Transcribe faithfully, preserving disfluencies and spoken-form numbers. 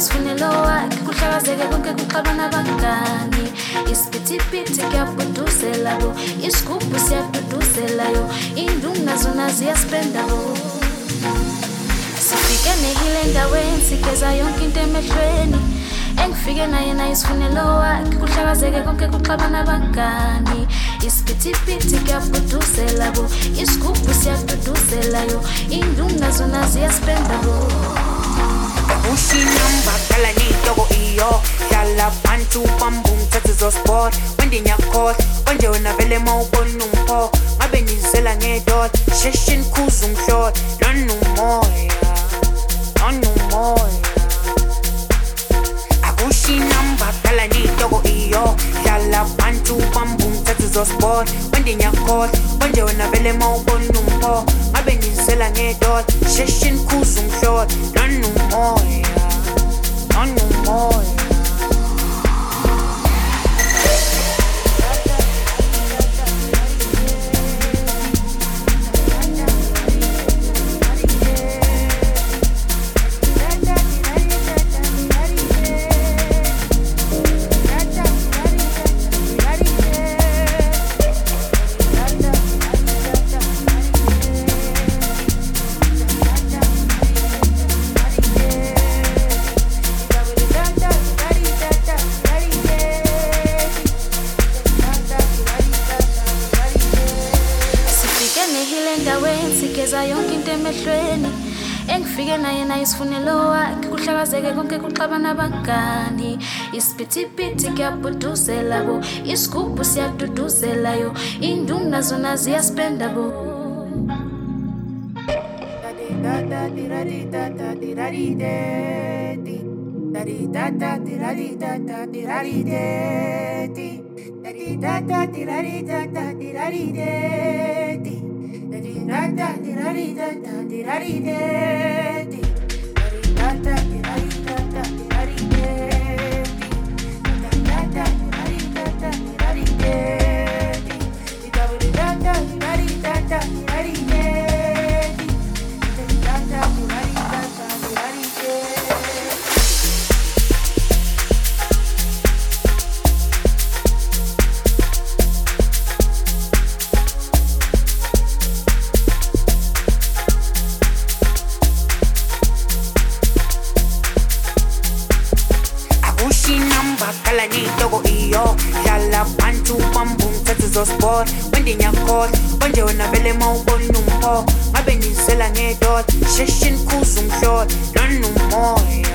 isifunelo wakhe kuhlakazeke konke kuqalwa nabangani isiphithiphithi kuyabhuduzela bo isigubhu siyaduduzelayo induna zona ziyaspenda bo sifike nehile endaweni sigeza yonke into emehlweni engifike naye naye isifunelo wakhe kuhlakazeke konke kuqalwa nabangani isiphithiphithi kuyabhuduzela bo isigubhu siyaduduzelayo induna zona ziyaspenda bo Ushinamba kala nitoko iyo Dala pantu pambum tatu zo sport Wende nyakot Onje unavele maubonu mpo Ngabe nizela ngedot Sheshin kuzum shot Nonu moya Nonu moya Ushinamba kala nitoko iyo Dala pantu pambum tatu zo sport Wende nyakot Onje unavele maubonu mpo Ngabe nizela ngedot Sheshin kuzum shot Nonu moya Nonu moya engifike naye naye isifunelo wakhe kuhlakazeke konke kuqalwa nabangani isiphithiphithi kuyabhuduzela bo isigubhu siyaduduzelayo induna zona ziyaspenda bo Da da di da di da da di da di da di da da di da di da da di da di da da da di da di da da di da di da di da da di da di da da di da di da di da da di da di Kala nitoko iyo Dala pantu pambum tatu zo sport Wende nyakot Onje unavele maubonu mpo Ngabe nizela ngedot Sheshin kuzum shot Nonu moya